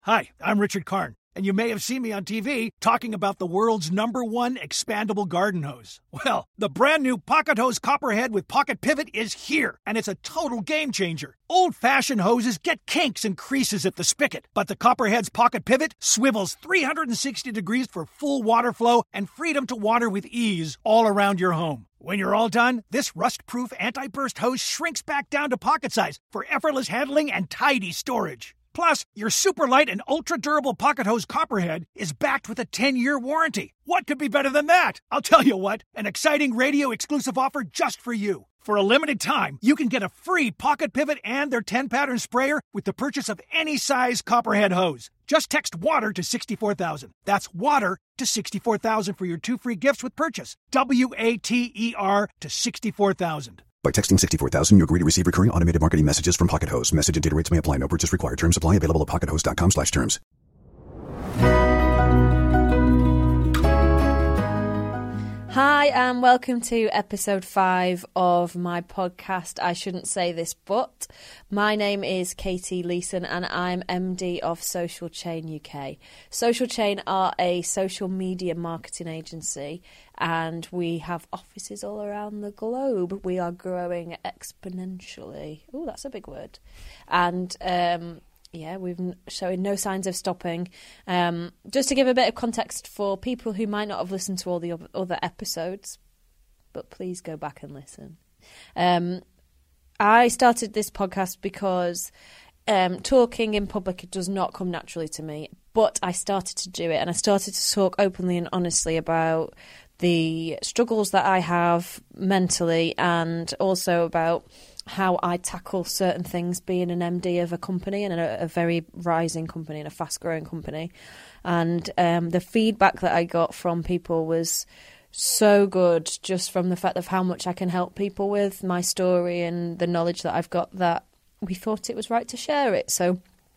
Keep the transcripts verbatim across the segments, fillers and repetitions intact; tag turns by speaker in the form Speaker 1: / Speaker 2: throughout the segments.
Speaker 1: Hi, I'm Richard Karn, and you may have seen me on T V talking about the world's number one expandable garden hose. Well, the brand new Pocket Hose Copperhead with Pocket Pivot is here, and it's a total game changer. Old-fashioned hoses get kinks and creases at the spigot, but the Copperhead's Pocket Pivot swivels three hundred sixty degrees for full water flow and freedom to water with ease all around your home. When you're all done, this rust-proof anti-burst hose shrinks back down to pocket size for effortless handling and tidy storage. Plus, your super light and ultra-durable Pocket Hose Copperhead is backed with a ten-year warranty. What could be better than that? I'll tell you what, an exciting radio-exclusive offer just for you. For a limited time, you can get a free Pocket Pivot and their ten-pattern sprayer with the purchase of any size Copperhead hose. Just text WATER to sixty-four thousand. That's WATER to sixty-four thousand for your two free gifts with purchase. W A T E R to sixty-four thousand.
Speaker 2: By texting sixty-four thousand, you agree to receive recurring automated marketing messages from Pocket Hose. Message and data rates may apply. No purchase required. Terms apply. Available at pockethose.com slash terms.
Speaker 3: Hi, and welcome to episode five of my podcast, I Shouldn't Say This But. My name is Katie Leeson, and I'm M D of Social Chain U K. Social Chain are a social media marketing agency, and we have offices all around the globe. We are growing exponentially. Oh, that's a big word. And um, yeah, we've showing no signs of stopping. Um, just to give a bit of context for people who might not have listened to all the other episodes, but please go back and listen. Um, I started this podcast because um, talking in public does not come naturally to me, but I started to do it, and I started to talk openly and honestly about the struggles that I have mentally, and also about how I tackle certain things being an M D of a company, and a, a very rising company and a fast-growing company. And um, the feedback that I got from people was so good, just from the fact of how much I can help people with my story and the knowledge that I've got, that we thought it was right to share it. So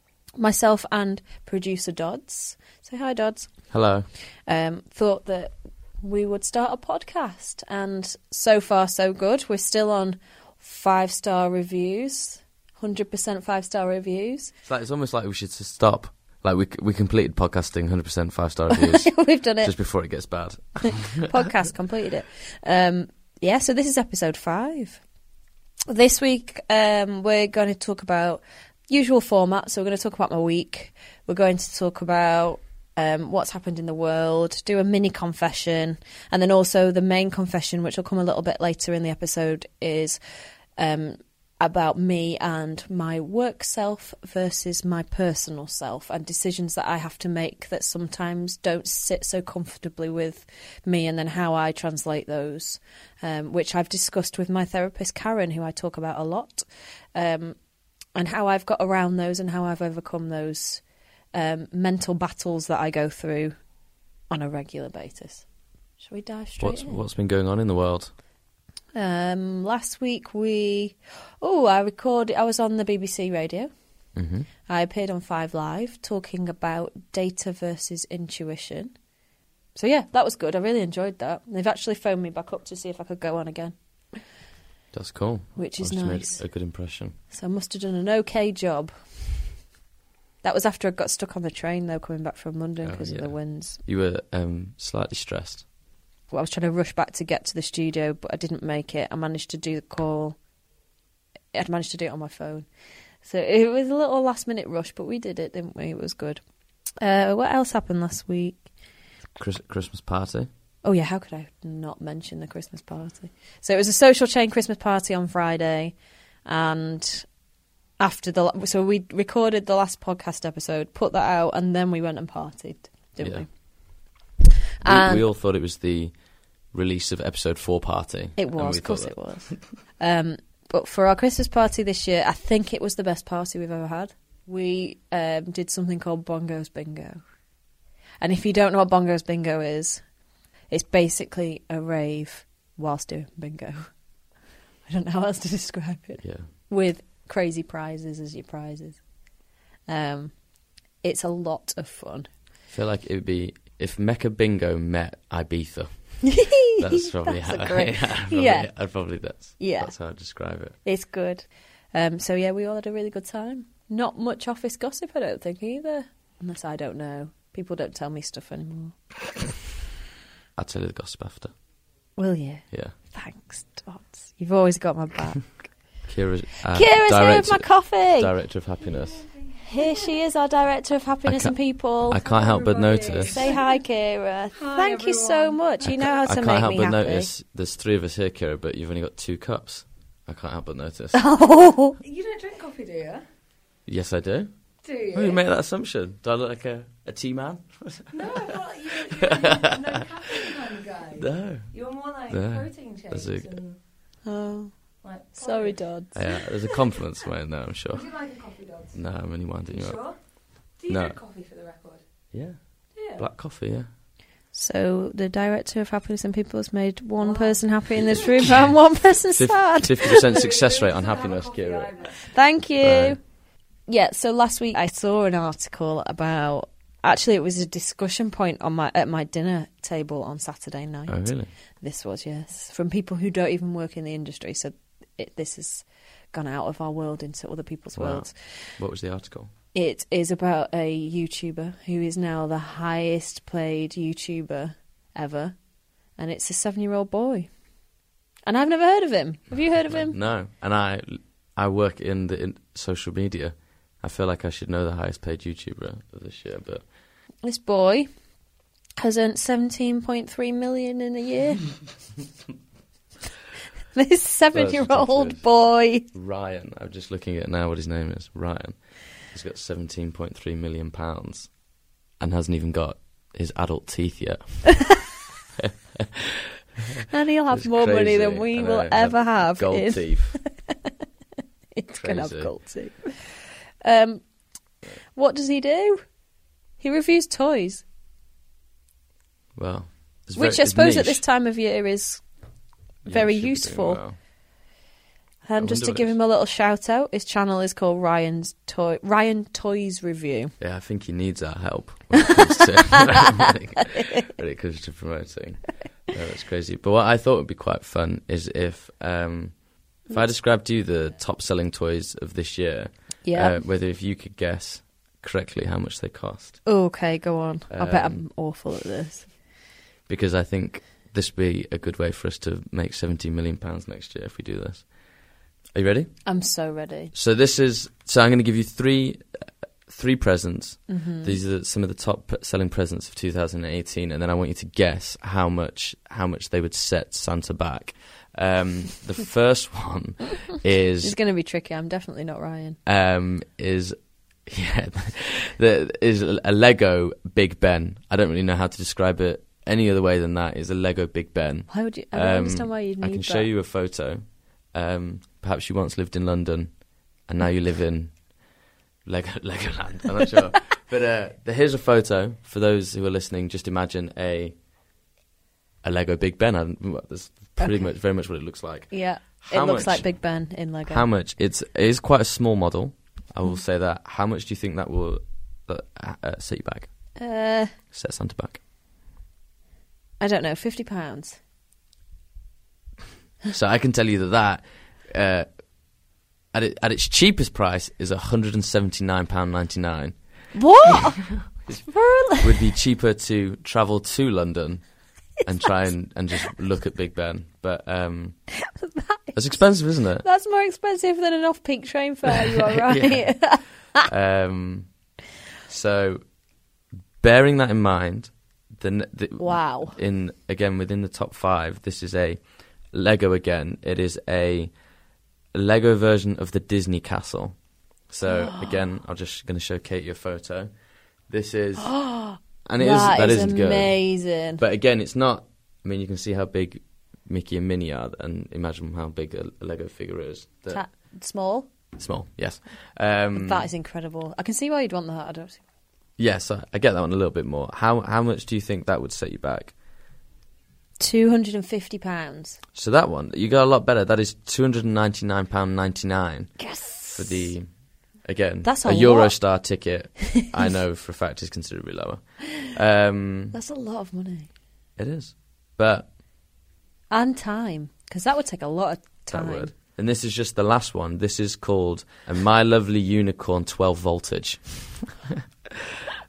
Speaker 3: myself and producer Dodds, say hi Dodds.
Speaker 4: Hello.
Speaker 3: Um, thought that we would start a podcast, and so far so good. We're still on five-star reviews, one hundred percent five-star reviews.
Speaker 4: It's, like, it's almost like we should just stop. Like, we we completed podcasting one hundred percent five-star reviews.
Speaker 3: We've done it.
Speaker 4: Just before it gets bad.
Speaker 3: Podcast completed it. Um, yeah, so this is episode five. This week um, we're going to talk about usual format. So we're going to talk about my week. We're going to talk about Um, what's happened in the world, do a mini confession, and then also the main confession, which will come a little bit later in the episode, is um, about me and my work self versus my personal self, and decisions that I have to make that sometimes don't sit so comfortably with me, and then how I translate those, um, which I've discussed with my therapist Karen, who I talk about a lot, um, and how I've got around those and how I've overcome those Um, mental battles that I go through on a regular basis. Shall we dive straight
Speaker 4: What's,
Speaker 3: in?
Speaker 4: what's been going on in the world?
Speaker 3: Um, last week we... Oh, I recorded... I was on the B B C radio.
Speaker 4: Mm-hmm.
Speaker 3: I appeared on Five Live talking about data versus intuition. So yeah, that was good. I really enjoyed that. They've actually phoned me back up to see if I could go on again.
Speaker 4: That's cool.
Speaker 3: Which is
Speaker 4: Obviously
Speaker 3: nice.
Speaker 4: Made a good impression.
Speaker 3: So I must have done an okay job. That was after I got stuck on the train, though, coming back from London because
Speaker 4: oh, yeah.
Speaker 3: of the winds.
Speaker 4: You were um, slightly stressed.
Speaker 3: Well, I was trying to rush back to get to the studio, but I didn't make it. I managed to do the call. I'd managed to do it on my phone. So it was a little last-minute rush, but we did it, didn't we? It was good. Uh, what else happened last week?
Speaker 4: Chris- Christmas party.
Speaker 3: Oh, yeah, how could I not mention the Christmas party? So it was a Social Chain Christmas party on Friday, and... After the so we recorded the last podcast episode, put that out, and then we went and partied, didn't
Speaker 4: yeah.
Speaker 3: we?
Speaker 4: we? We all thought it was the release of episode four party.
Speaker 3: It was, of course it was. um, but for our Christmas party this year, I think it was the best party we've ever had. We um, did something called Bongos Bingo, and if you don't know what Bongos Bingo is, it's basically a rave whilst doing bingo. I don't know how else to describe it.
Speaker 4: Yeah,
Speaker 3: with crazy prizes as your prizes. Um, it's a lot of fun.
Speaker 4: I feel like it would be if Mecca Bingo met Ibiza. That's probably
Speaker 3: that's
Speaker 4: how.
Speaker 3: Great,
Speaker 4: yeah, probably,
Speaker 3: yeah,
Speaker 4: I'd probably that's
Speaker 3: yeah.
Speaker 4: That's how I describe it.
Speaker 3: It's good. Um, so yeah, we all had a really good time. Not much office gossip, I don't think either. Unless I don't know. People don't tell me stuff anymore.
Speaker 4: I'll tell you the gossip after.
Speaker 3: Will you?
Speaker 4: Yeah.
Speaker 3: Thanks, Tots. You've always got my back.
Speaker 4: Kira's, uh,
Speaker 3: Kira's here with my coffee.
Speaker 4: Director of Happiness.
Speaker 3: Here she is, our Director of Happiness and People.
Speaker 4: I can't help but notice.
Speaker 3: Say hi, Kira.
Speaker 5: Hi,
Speaker 3: Thank
Speaker 5: everyone.
Speaker 3: you so much. You know how to
Speaker 4: I
Speaker 3: make
Speaker 4: can't help
Speaker 3: me
Speaker 4: but
Speaker 3: happy.
Speaker 4: notice there's three of us here, Kira, but you've only got two cups. I can't help but notice.
Speaker 3: Oh.
Speaker 5: You don't drink coffee, do you?
Speaker 4: Yes, I do.
Speaker 5: Do you?
Speaker 4: Oh, you made that assumption. Do I look like a, a tea man?
Speaker 5: No, I thought you were no caffeine kind of guy.
Speaker 4: No.
Speaker 5: You're more like
Speaker 4: No.
Speaker 5: protein shakes
Speaker 4: That's a-
Speaker 5: and
Speaker 3: Oh.
Speaker 5: like.
Speaker 3: Sorry,
Speaker 5: porridge.
Speaker 3: Dodds.
Speaker 4: Yeah, there's a compliment somewhere in there, I'm sure.
Speaker 5: Would you like a coffee, Dodds?
Speaker 4: No, I'm only winding
Speaker 5: You
Speaker 4: you up.
Speaker 5: sure? Do you
Speaker 4: No.
Speaker 5: drink coffee for the record?
Speaker 4: Yeah,
Speaker 5: Do you?
Speaker 4: black coffee, yeah.
Speaker 3: So the Director of Happiness and People has made one
Speaker 5: Wow.
Speaker 3: person happy in this room and one person sad.
Speaker 4: fifty percent success rate on happiness,
Speaker 5: Coffee
Speaker 4: Kira.
Speaker 5: either.
Speaker 3: Thank you.
Speaker 4: Right.
Speaker 3: Yeah, so last week I saw an article about... Actually, it was a discussion point on my at my dinner table on Saturday night.
Speaker 4: Oh, really?
Speaker 3: This was, yes. From people who don't even work in the industry. So it, this has gone out of our world into other people's
Speaker 4: Wow.
Speaker 3: worlds.
Speaker 4: What was the article?
Speaker 3: It is about a YouTuber who is now the highest played YouTuber ever. And it's a seven-year-old boy. And I've never heard of him. Have you heard of him?
Speaker 4: No, and I I work in the in social media. I feel like I should know the highest paid YouTuber of this year, but
Speaker 3: This boy has earned seventeen point three million in a year. This seven-year-old
Speaker 4: ridiculous.
Speaker 3: boy.
Speaker 4: Ryan, I'm just looking at now what his name is. Ryan. He's got seventeen point three million pounds and hasn't even got his adult teeth yet.
Speaker 3: And he'll have
Speaker 4: It's
Speaker 3: more money
Speaker 4: crazy.
Speaker 3: than we
Speaker 4: I
Speaker 3: will
Speaker 4: know.
Speaker 3: ever have.
Speaker 4: Gold
Speaker 3: in-
Speaker 4: teeth.
Speaker 3: He's going to have
Speaker 4: Crazy.
Speaker 3: gold teeth. Um, what does he do? He reviews toys.
Speaker 4: Well, it's
Speaker 3: Which
Speaker 4: very,
Speaker 3: I suppose
Speaker 4: it's
Speaker 3: at this
Speaker 4: niche.
Speaker 3: time of year is
Speaker 4: Yeah,
Speaker 3: very
Speaker 4: should be doing
Speaker 3: useful.
Speaker 4: well.
Speaker 3: And
Speaker 4: I
Speaker 3: just to
Speaker 4: wonder what
Speaker 3: give
Speaker 4: it's-
Speaker 3: him a little shout out, his channel is called Ryan's Toy Ryan Toys Review.
Speaker 4: Yeah, I think he needs our help when it comes to, when it comes to promoting. No, that's crazy. But what I thought would be quite fun is if um, if I described to you the top selling toys of this year,
Speaker 3: Yeah.
Speaker 4: uh, whether if you could guess correctly how much they cost.
Speaker 3: Okay, go on. I bet
Speaker 4: Um,
Speaker 3: I'm awful at this.
Speaker 4: Because I think this would be a good way for us to make seventeen million pounds next year if we do this. Are you ready?
Speaker 3: I'm so ready.
Speaker 4: So this is. So I'm going to give you three, uh, three presents.
Speaker 3: Mm-hmm.
Speaker 4: These are some of the top p- selling presents of two thousand eighteen, and then I want you to guess how much how much they would set Santa back. Um, the first one
Speaker 3: It's
Speaker 4: is
Speaker 3: going to be tricky. I'm definitely not Ryan.
Speaker 4: um, is yeah, the, is a Lego Big Ben. I don't really know how to describe it any other way than that. Is a Lego Big Ben.
Speaker 3: Why would you? I don't
Speaker 4: Um,
Speaker 3: understand why you'd need
Speaker 4: I can
Speaker 3: that.
Speaker 4: show you a photo. Um, perhaps you once lived in London, and now you live in Lego Legoland. I'm not sure, but uh, the, here's a photo for those who are listening. Just imagine a a Lego Big Ben. I, that's pretty
Speaker 3: Okay.
Speaker 4: much very much what it looks like.
Speaker 3: Yeah,
Speaker 4: How
Speaker 3: it looks
Speaker 4: much-
Speaker 3: like Big Ben in Lego.
Speaker 4: How much? It's it is quite a small model. I will
Speaker 3: Mm.
Speaker 4: say that. How much do you think that will uh, uh, set you back?
Speaker 3: Uh,
Speaker 4: Set Santa back.
Speaker 3: I don't know. Fifty pounds.
Speaker 4: So I can tell you that that uh, at it, at its cheapest price is one hundred and seventy nine pound ninety nine.
Speaker 3: What? Really?
Speaker 4: Would be cheaper to travel to London and try and, and just look at Big Ben, but um, it's expensive, isn't it?
Speaker 3: That's more expensive than an off-peak train fare. You are right.
Speaker 4: um, so, bearing that in mind, the, n- the
Speaker 3: Wow.
Speaker 4: in again within the top five, this is a Lego again. It is a Lego version of the Disney Castle. So again, I'm just going to show Katie a photo. This is, and it is
Speaker 3: that
Speaker 4: that
Speaker 3: is
Speaker 4: isn't good.
Speaker 3: amazing.
Speaker 4: But again, it's not. I mean, you can see how big Mickey and Minnie are, and imagine how big a, a Lego figure is. The-
Speaker 3: Ta- small.
Speaker 4: small, yes. Um,
Speaker 3: That is incredible. I can see why you'd want that. I don't.
Speaker 4: yes, I, I get that one a little bit more. How how much do you think that would set you back?
Speaker 3: Two hundred and fifty pounds.
Speaker 4: So that one, you got a lot better. That is two hundred and ninety nine pound ninety nine
Speaker 3: Yes.
Speaker 4: for the. Again,
Speaker 3: That's a
Speaker 4: a
Speaker 3: lot.
Speaker 4: Eurostar ticket. I know for a fact is considerably lower. Um,
Speaker 3: That's a lot of money
Speaker 4: it is, but
Speaker 3: and time, because that would take a lot of
Speaker 4: that
Speaker 3: time.
Speaker 4: would. And this is just the last one. This is called a My Lovely Unicorn twelve voltage.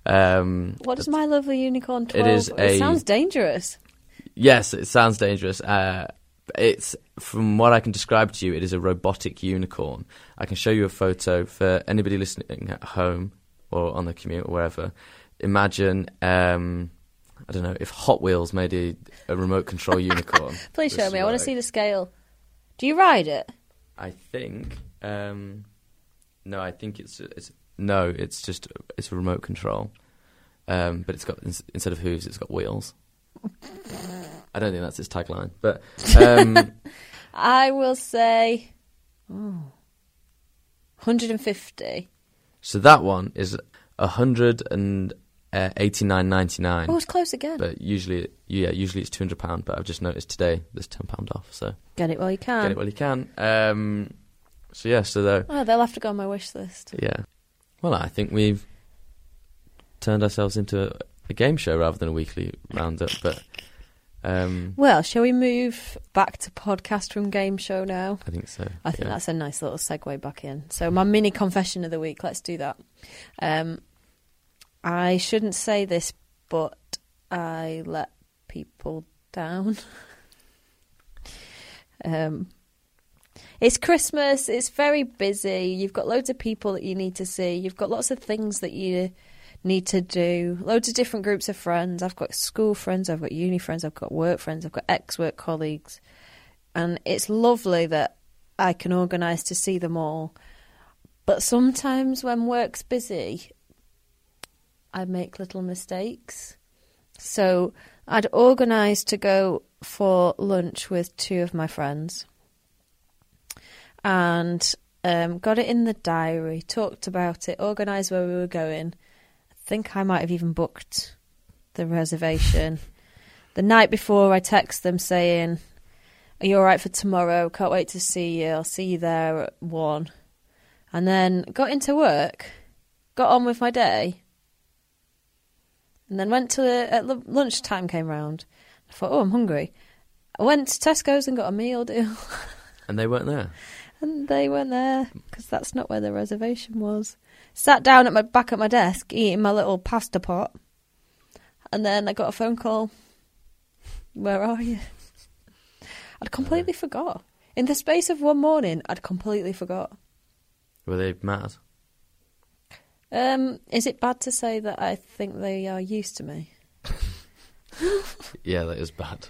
Speaker 4: Um,
Speaker 3: What does My Lovely Unicorn twelve?
Speaker 4: It is
Speaker 3: It
Speaker 4: a-
Speaker 3: sounds dangerous.
Speaker 4: yes, it sounds dangerous. Uh, it's from what I can describe to you. It is a robotic unicorn. I can show you a photo for anybody listening at home or on the commute or wherever. Imagine, um, I don't know, if Hot Wheels made a, a remote control unicorn.
Speaker 3: Please
Speaker 4: This
Speaker 3: show
Speaker 4: is
Speaker 3: me. I want
Speaker 4: what
Speaker 3: to see the scale. Do you ride it?
Speaker 4: I think. Um, no, I think it's it's no. It's just it's a remote control, um, but it's got instead of hooves, it's got wheels. I don't think that's its tagline, but um,
Speaker 3: I will say oh, one hundred fifty.
Speaker 4: so that one is a hundred and eighty nine ninety nine.
Speaker 3: Oh, it's close again.
Speaker 4: But usually, yeah, usually it's two hundred pound. But I've just noticed today there's ten pound off. So
Speaker 3: Get it while you can.
Speaker 4: get it while you can. Um, so yeah, so though.
Speaker 3: Oh, they'll have to go on my wish list.
Speaker 4: Yeah. Well, I think we've turned ourselves into a, a game show rather than a weekly roundup. But um,
Speaker 3: Well, shall we move back to podcast from game show now?
Speaker 4: I think so.
Speaker 3: I think
Speaker 4: yeah.
Speaker 3: that's a nice little segue back in. So my mini confession of the week, let's do that. Um, I shouldn't say this, but I let people down. um, it's Christmas, it's very busy, you've got loads of people that you need to see, you've got lots of things that you need to do, loads of different groups of friends. I've got school friends, I've got uni friends, I've got work friends, I've got ex-work colleagues, and it's lovely that I can organise to see them all. But sometimes when work's busy, I make little mistakes. So I'd organised to go for lunch with two of my friends and um, got it in the diary, talked about it, organised where we were going. I think I might have even booked the reservation. The night before, I text them saying, "Are you all right for tomorrow? Can't wait to see you. I'll see you there at one." And then got into work, got on with my day, and then went to the, at l- lunchtime came round. I thought, oh, I'm hungry. I went to Tesco's and got a meal deal.
Speaker 4: And they weren't there.
Speaker 3: And they weren't there, because that's not where the reservation was. Sat down at my back at my desk, eating my little pasta pot. And then I got a phone call. Where are you? I'd completely forgot. In the space of one morning, I'd completely forgot.
Speaker 4: Were they mad?
Speaker 3: Um, is it bad to say that I think they are used to me?
Speaker 4: Yeah, that is bad.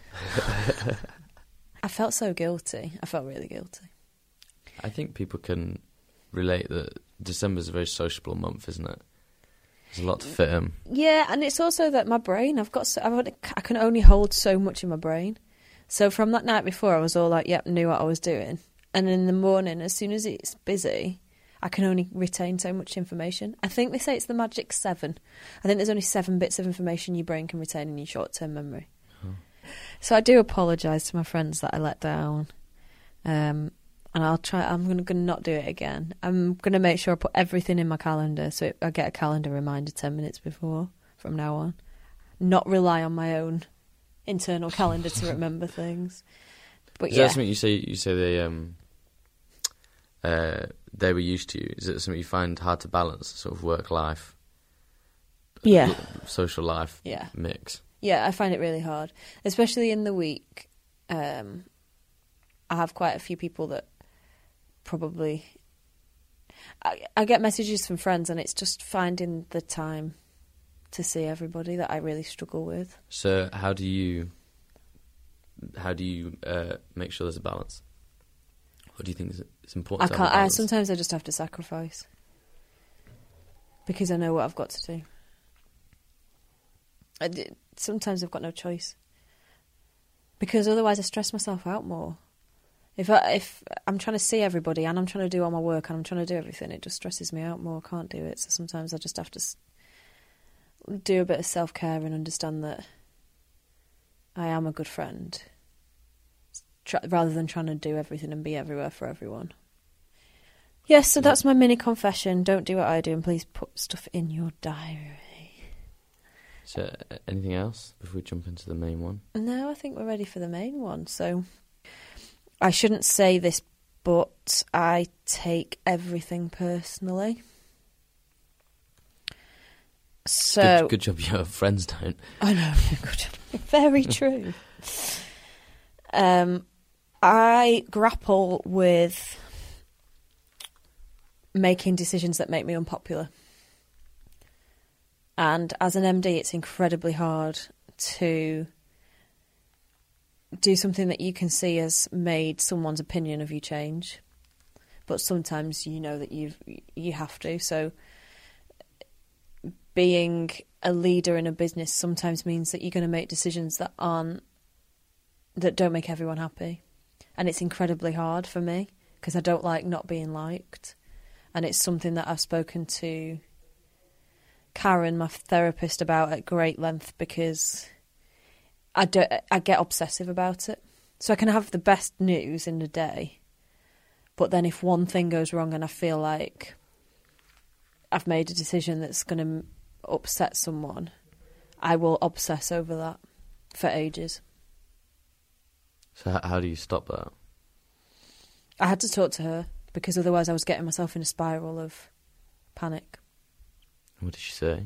Speaker 3: I felt so guilty. I felt really guilty.
Speaker 4: I think people can relate that December's a very sociable month, isn't it? There's a lot to fit in.
Speaker 3: Yeah, and it's also that my brain, I've got, so, I've got, I can only hold so much in my brain. So from that night before, I was all like, yep, knew what I was doing. And in the morning, as soon as it's busy, I can only retain so much information. I think they say it's the magic seven. I think there's only seven bits of information your brain can retain in your short-term memory. Oh. So I do apologise to my friends that I let down. Um, and I'll try, I'm going to not do it again. I'm going to make sure I put everything in my calendar so I get a calendar reminder ten minutes before from now on. Not rely on my own internal calendar to remember things. But
Speaker 4: Is
Speaker 3: yeah.
Speaker 4: that something you say, you say they, um, uh, they were used to you? Is it something you find hard to balance, sort of work-life,
Speaker 3: Yeah.
Speaker 4: social life
Speaker 3: Yeah.
Speaker 4: mix?
Speaker 3: Yeah, I find it really hard, especially in the week. Um, I have quite a few people that probably... I, I get messages from friends and it's just finding the time to see everybody that I really struggle with.
Speaker 4: So how do you how do you uh, make sure there's a balance? What do you think is it's important
Speaker 3: I
Speaker 4: to have
Speaker 3: can't.
Speaker 4: a
Speaker 3: I,
Speaker 4: balance?
Speaker 3: sometimes I just have to sacrifice because I know what I've got to do. I d- sometimes I've got no choice because otherwise I stress myself out more. If I, if I'm trying to see everybody and I'm trying to do all my work and I'm trying to do everything, it just stresses me out more. I can't do it. So sometimes I just have to s- do a bit of self-care and understand that I am a good friend Try, rather than trying to do everything and be everywhere for everyone. Yes, so that's my mini confession. Don't do what I do and please put stuff in your diary.
Speaker 4: So uh, anything else before we jump into the main one?
Speaker 3: No, I think we're ready for the main one. So I shouldn't say this, but I take everything personally. So
Speaker 4: good, good job your friends don't.
Speaker 3: I know, good job. Very true. um, I grapple with making decisions that make me unpopular. And as an M D, it's incredibly hard to do something that you can see has made someone's opinion of you change. But sometimes you know that you've, you have to. So being a leader in a business sometimes means that you're going to make decisions that aren't, that don't make everyone happy. And it's incredibly hard for me because I don't like not being liked. And it's something that I've spoken to Karen, my therapist, about at great length because I, do, I get obsessive about it. So I can have the best news in the day, but then if one thing goes wrong and I feel like I've made a decision that's going to upset someone, I will obsess over that for ages.
Speaker 4: So how, how do you stop that?
Speaker 3: I had to talk to her because otherwise I was getting myself in a spiral of panic.
Speaker 4: What did she say?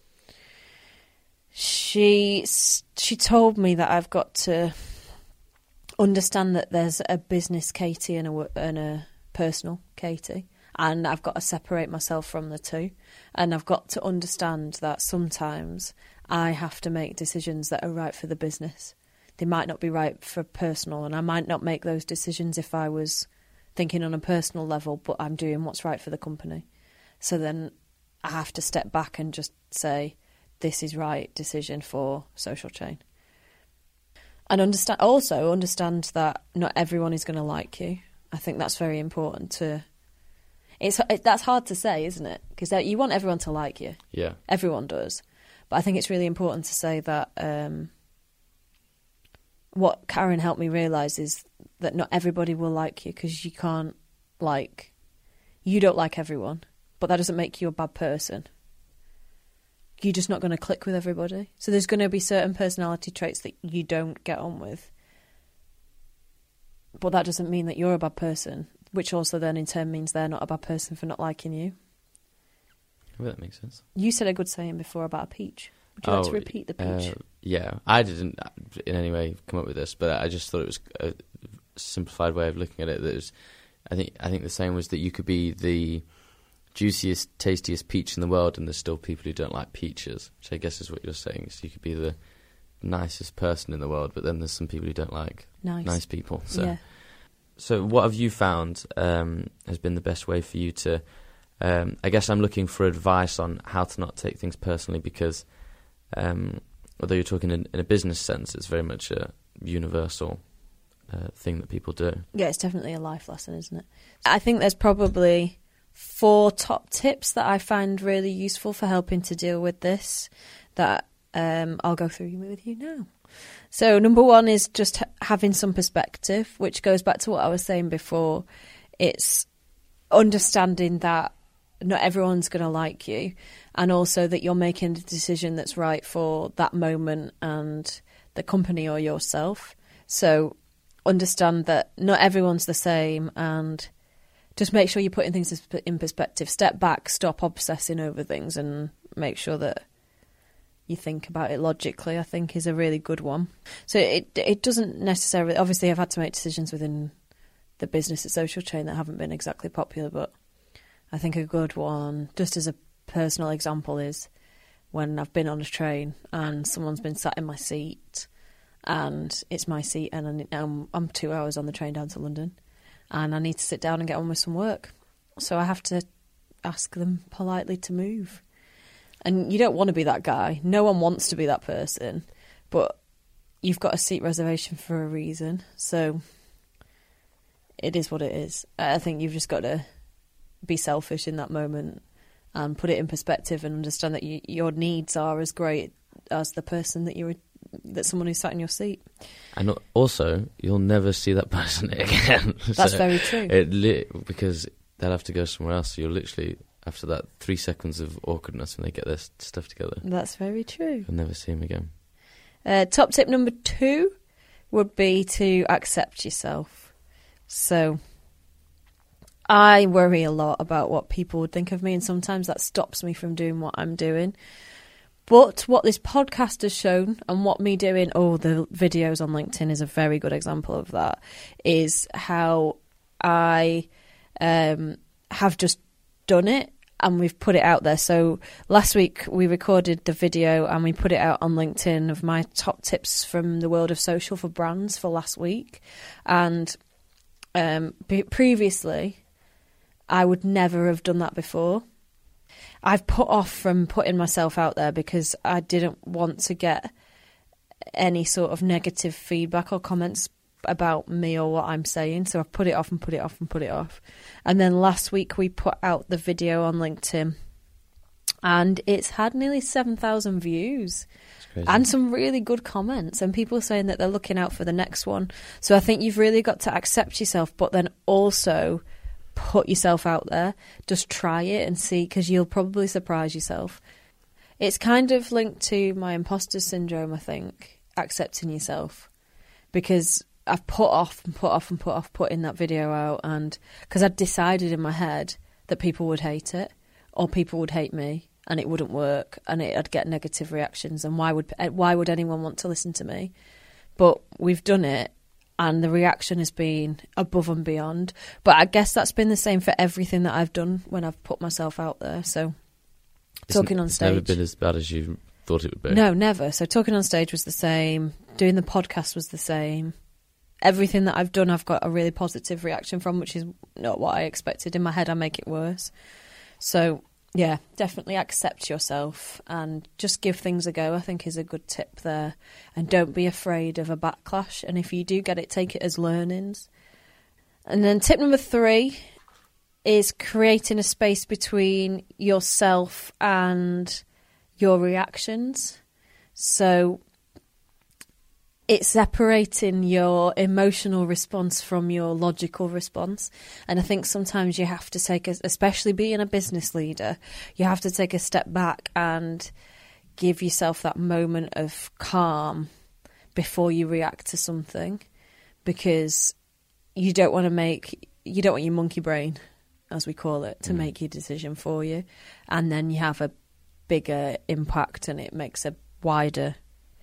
Speaker 3: She she told me that I've got to understand that there's a business Katie and a, and a personal Katie, and I've got to separate myself from the two, and I've got to understand that sometimes I have to make decisions that are right for the business. They might not be right for personal, and I might not make those decisions if I was thinking on a personal level, but I'm doing what's right for the company. So then I have to step back and just say, this is right decision for Social Chain. And understand also understand that not everyone is going to like you. I think that's very important to... It's it, that's hard to say, isn't it? Because you want everyone to like you.
Speaker 4: Yeah.
Speaker 3: Everyone does. But I think it's really important to say that um, what Karen helped me realise is that not everybody will like you because you can't like... You don't like everyone, but that doesn't make you a bad person. You're just not going to click with everybody. So there's going to be certain personality traits that you don't get on with. But that doesn't mean that you're a bad person, which also then in turn means they're not a bad person for not liking you.
Speaker 4: Well, that makes sense.
Speaker 3: You said a good saying before about a peach. Would you
Speaker 4: oh,
Speaker 3: like to repeat the peach?
Speaker 4: Uh, yeah, I didn't in any way come up with this, but I just thought it was a simplified way of looking at it. That was, I think I think the saying was that you could be the juiciest, tastiest peach in the world, and there's still people who don't like peaches, which I guess is what you're saying. So you could be the nicest person in the world, but then there's some people who don't like
Speaker 3: nice,
Speaker 4: nice people. So,
Speaker 3: yeah.
Speaker 4: So what have you found um, has been the best way for you to... Um, I guess I'm looking for advice on how to not take things personally because um, although you're talking in, in a business sense, it's very much a universal uh, thing that people do. Yeah,
Speaker 3: it's definitely a life lesson, isn't it? I think there's probably four top tips that I find really useful for helping to deal with this that um, I'll go through with you now. So number one is just ha- having some perspective, which goes back to what I was saying before. It's understanding that not everyone's going to like you, and also that you're making a decision that's right for that moment and the company or yourself. So understand that not everyone's the same, and just make sure you're putting things in perspective. Step back, stop obsessing over things, and make sure that you think about it logically, I think, is a really good one. So it it doesn't necessarily... Obviously, I've had to make decisions within the business at Social Chain that haven't been exactly popular, but I think a good one, just as a personal example, is when I've been on a train and someone's been sat in my seat and it's my seat and I'm, I'm two hours on the train down to London and I need to sit down and get on with some work. So I have to ask them politely to move. And you don't want to be that guy. No one wants to be that person. But you've got a seat reservation for a reason. So it is what it is. I think you've just got to be selfish in that moment and put it in perspective and understand that you, your needs are as great as the person that you're, that someone who's sat in your seat. And
Speaker 4: also, you'll never see that person again.
Speaker 3: That's so very true.
Speaker 4: It li- because they'll have to go somewhere else. So you'll literally... After that three seconds of awkwardness when they get their stuff together.
Speaker 3: That's very true.
Speaker 4: You'll never see them again.
Speaker 3: Uh, top tip number two would be to accept yourself. So I worry a lot about what people would think of me, and sometimes that stops me from doing what I'm doing. But what this podcast has shown, and what me doing all the videos on LinkedIn is a very good example of that, is how I um, have just done it and we've put it out there. So last week we recorded the video and we put it out on LinkedIn of my top tips from the world of social for brands for last week. And um, previously, I would never have done that before. I've put off from putting myself out there because I didn't want to get any sort of negative feedback or comments about me or what I'm saying. So I've put it off and put it off and put it off. And then last week we put out the video on LinkedIn and it's had nearly seven thousand views and some really good comments and people saying that they're looking out for the next one. So I think you've really got to accept yourself, but then also put yourself out there. Just try it and see, because you'll probably surprise yourself. It's kind of linked to my imposter syndrome, I think, accepting yourself, because I've put off and put off and put off putting that video out, and because I'd decided in my head that people would hate it or people would hate me and it wouldn't work and it, I'd get negative reactions, and why would why would anyone want to listen to me? But we've done it and the reaction has been above and beyond. But I guess that's been the same for everything that I've done when I've put myself out there. So
Speaker 4: It's
Speaker 3: talking
Speaker 4: n-
Speaker 3: on
Speaker 4: it's
Speaker 3: stage...
Speaker 4: never been as bad as you thought it would be.
Speaker 3: No, never. So talking on stage was the same. Doing the podcast was the same. Everything that I've done, I've got a really positive reaction from, which is not what I expected. In my head, I make it worse. So, yeah, definitely accept yourself and just give things a go, I think, is a good tip there. And don't be afraid of a backlash. And if you do get it, take it as learnings. And then tip number three is creating a space between yourself and your reactions. So it's separating your emotional response from your logical response. And I think sometimes you have to take, a, especially being a business leader, you have to take a step back and give yourself that moment of calm before you react to something, because you don't want to make, you don't want your monkey brain, as we call it, to mm. make your decision for you. And then you have a bigger impact and it makes a wider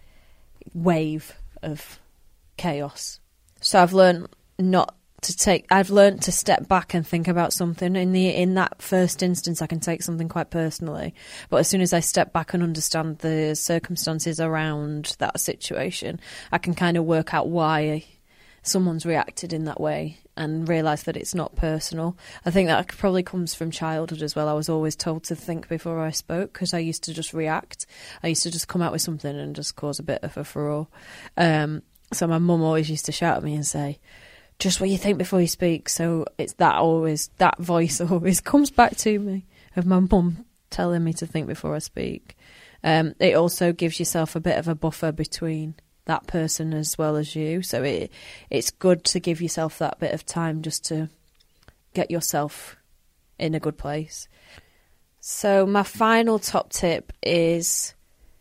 Speaker 3: wave of chaos. So I've learned not to take, I've learned to step back and think about something. In the in that first instance, I can take something quite personally, but as soon as I step back and understand the circumstances around that situation, I can kind of work out why someone's reacted in that way and realise that it's not personal. I think that probably comes from childhood as well. I was always told to think before I spoke because I used to just react. I used to just come out with something and just cause a bit of a furore. Um, so my mum always used to shout at me and say, just what you think before you speak. So it's that always, that voice always comes back to me of my mum telling me to think before I speak. Um, it also gives yourself a bit of a buffer between that person as well as you. So it it's good to give yourself that bit of time just to get yourself in a good place. So my final top tip is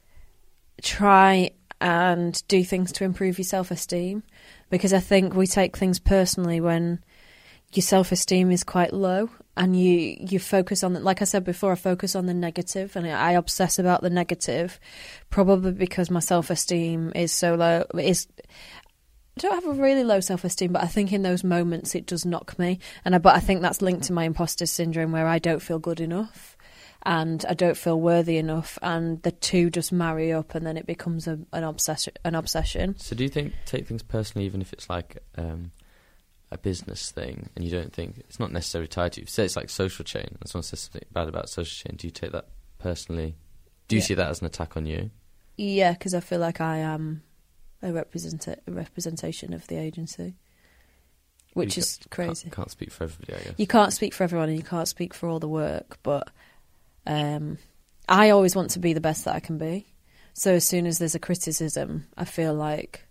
Speaker 3: try and do things to improve your self-esteem, because I think we take things personally when your self-esteem is quite low and you, you focus on, like I said before, I focus on the negative and I obsess about the negative, probably because my self-esteem is so low. Is I don't have a really low self-esteem, but I think in those moments it does knock me. And I, but I think that's linked to my imposter syndrome, where I don't feel good enough and I don't feel worthy enough, and the two just marry up and then it becomes a, an obsession. An obsession.
Speaker 4: So do you think take things personally, even if it's like um, a business thing, and you don't think it's not necessarily tied to you? Say it's like social chain, and someone says something bad about social chain. Do you take that personally? Do you yeah. see that as an attack on you?
Speaker 3: Yeah, because I feel like I am a, represent- a representation of the agency, which you is crazy.
Speaker 4: Can't, can't speak for everybody, I guess.
Speaker 3: You can't speak for everyone, and you can't speak for all the work, but um, I always want to be the best that I can be. So as soon as there's a criticism, I feel like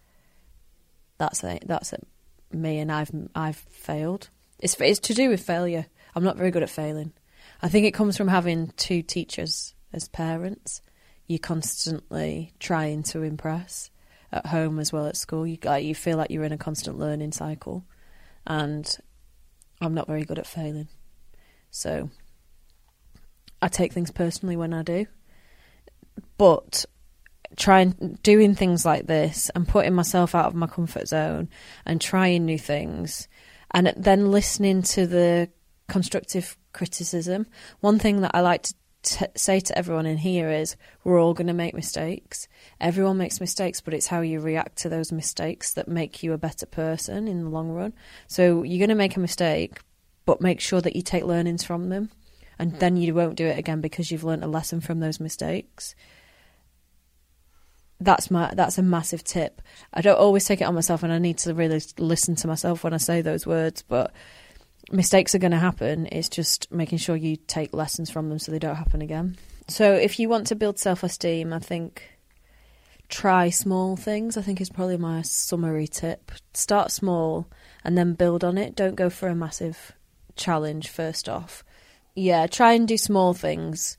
Speaker 3: that's it. That's it. Me, and I've I've failed. It's it's to do with failure. I'm not very good at failing. I think it comes from having two teachers as parents. You're constantly trying to impress at home as well at school. You like you feel like you're in a constant learning cycle, and I'm not very good at failing. So I take things personally when I do. but trying doing things like this and putting myself out of my comfort zone and trying new things, and then listening to the constructive criticism. One thing that I like to t- say to everyone in here is we're all going to make mistakes. Everyone makes mistakes, but it's how you react to those mistakes that make you a better person in the long run. So you're going to make a mistake, but make sure that you take learnings from them, and then you won't do it again because you've learnt a lesson from those mistakes. That's my that's a massive tip. I don't always take it on myself, and I need to really listen to myself when I say those words, but mistakes are going to happen. It's just making sure you take lessons from them so they don't happen again. So if you want to build self-esteem, I think try small things, I think is probably my summary tip. Start small and then build on it. Don't go for a massive challenge first off. Yeah, try and do small things.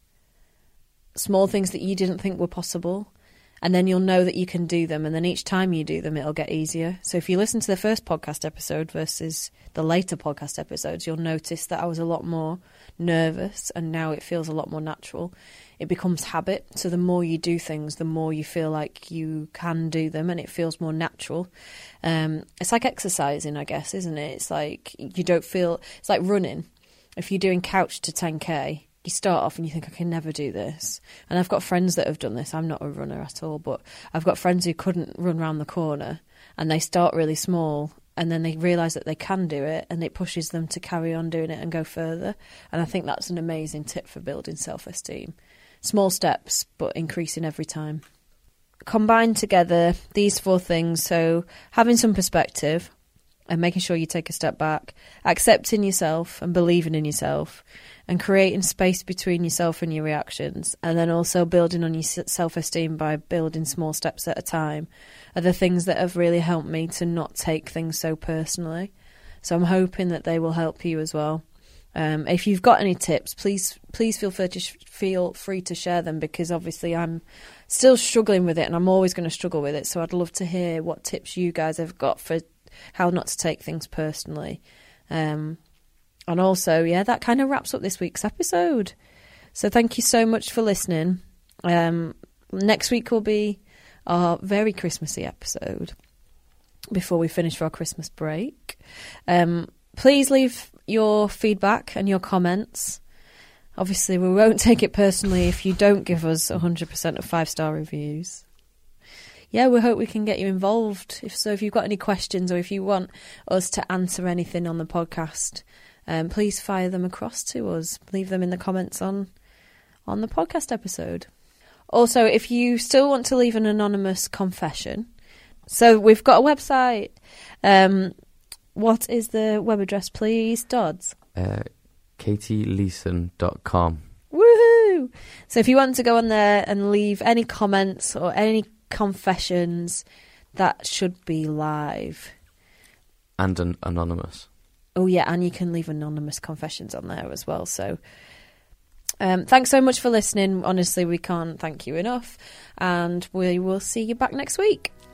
Speaker 3: Small things that you didn't think were possible. And then you'll know that you can do them. And then each time you do them, it'll get easier. So if you listen to the first podcast episode versus the later podcast episodes, you'll notice that I was a lot more nervous and now it feels a lot more natural. It becomes habit. So the more you do things, the more you feel like you can do them and it feels more natural. Um, it's like exercising, I guess, isn't it? It's like you don't feel... It's like running. If you're doing couch to ten K... you start off and you think, I can never do this. And I've got friends that have done this. I'm not a runner at all, but I've got friends who couldn't run around the corner and they start really small and then they realise that they can do it and it pushes them to carry on doing it and go further. And I think that's an amazing tip for building self-esteem. Small steps, but increasing every time. Combine together these four things, so having some perspective and making sure you take a step back, accepting yourself and believing in yourself, and creating space between yourself and your reactions, and then also building on your self-esteem by building small steps at a time, are the things that have really helped me to not take things so personally. So I'm hoping that they will help you as well. Um, if you've got any tips, please please feel free to sh- feel free to share them, because obviously I'm still struggling with it and I'm always going to struggle with it. So I'd love to hear what tips you guys have got for how not to take things personally. Um, and also, yeah, that kind of wraps up this week's episode. So thank you so much for listening. Um, next week will be our very Christmassy episode before we finish for our Christmas break. Um, please leave your feedback and your comments. Obviously, we won't take it personally if you don't give us one hundred percent of five-star reviews. Yeah, we hope we can get you involved. If so, if you've got any questions or if you want us to answer anything on the podcast, um, please fire them across to us. Leave them in the comments on on the podcast episode. Also, if you still want to leave an anonymous confession, so we've got a website. Um, what is the web address, please, Dodds?
Speaker 4: Uh, katie leeson dot com.
Speaker 3: Woohoo! So if you want to go on there and leave any comments or any confessions, that should be live.
Speaker 4: And an anonymous.
Speaker 3: Oh, yeah, and you can leave anonymous confessions on there as well. So um, thanks so much for listening. Honestly, we can't thank you enough. And we will see you back next week.